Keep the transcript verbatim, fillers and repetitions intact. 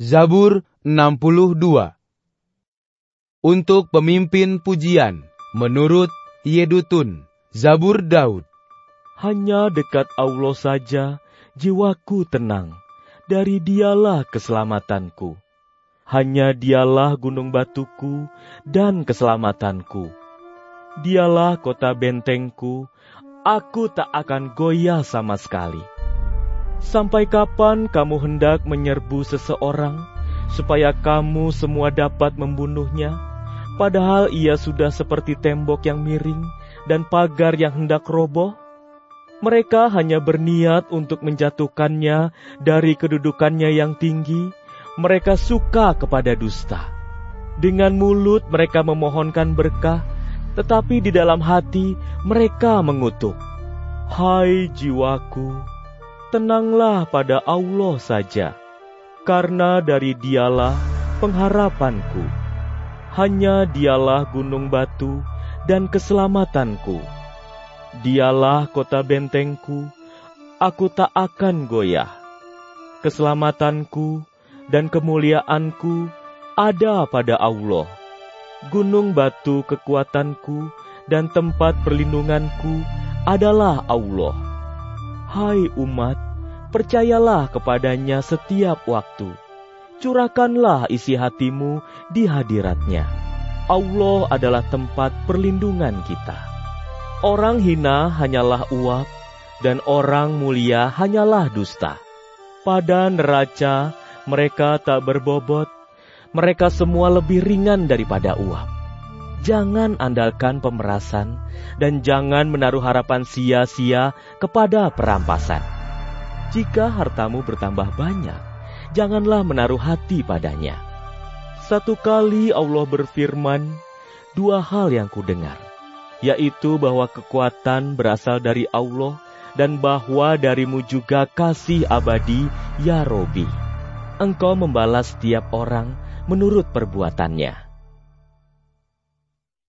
Zabur enam puluh dua. Untuk pemimpin pujian, menurut Yedutun, Zabur Daud. Hanya dekat Allah saja jiwaku tenang, dari Dialah keselamatanku. Hanya Dialah gunung batuku dan keselamatanku. Dialah kota bentengku, aku tak akan goyah sama sekali. Sampai kapan kamu hendak menyerbu seseorang, supaya kamu semua dapat membunuhnya, padahal ia sudah seperti tembok yang miring dan pagar yang hendak roboh? Mereka hanya berniat untuk menjatuhkannya dari kedudukannya yang tinggi. Mereka suka kepada dusta. Dengan mulut mereka memohonkan berkah, tetapi di dalam hati mereka mengutuk. Hai jiwaku, tenanglah pada Allah saja, karena dari Dialah pengharapanku. Hanya Dialah gunung batu dan keselamatanku. Dialah kota bentengku, aku tak akan goyah. Keselamatanku dan kemuliaanku ada pada Allah. Gunung batu kekuatanku dan tempat perlindunganku adalah Allah. Hai umat, percayalah kepadanya setiap waktu. Curahkanlah isi hatimu di hadiratnya. Allah adalah tempat perlindungan kita. Orang hina hanyalah uap, dan orang mulia hanyalah dusta. Pada neraca mereka tak berbobot, mereka semua lebih ringan daripada uap. Jangan andalkan pemerasan, dan jangan menaruh harapan sia-sia kepada perampasan. Jika hartamu bertambah banyak, janganlah menaruh hati padanya. Satu kali Allah berfirman, dua hal yang kudengar, yaitu bahwa kekuatan berasal dari Allah, dan bahwa darimu juga kasih abadi, ya Robi. Engkau membalas setiap orang menurut perbuatannya.